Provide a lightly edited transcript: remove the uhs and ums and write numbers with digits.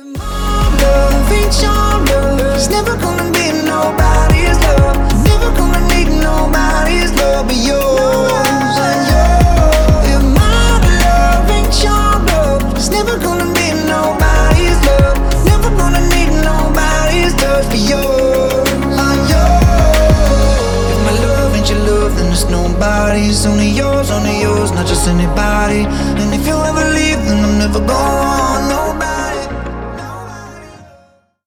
Love ain't your love. It's never gonna be nobody's love. Never gonna need nobody's love but yours and yours. If my love ain't your love, it's never gonna be nobody's love. Never gonna need nobody's love but yours and yours. If my love ain't your love, then it's nobody's. Only yours, not just anybody. And if you ever leave, then I'm never gone. No.